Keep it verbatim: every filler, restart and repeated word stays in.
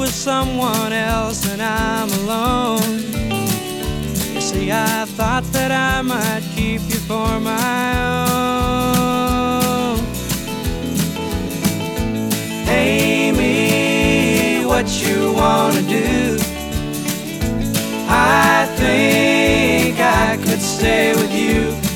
with someone else and I'm alone. You see, I thought that I might keep you for my own. Amy, what you wanna do? I think I could stay with you.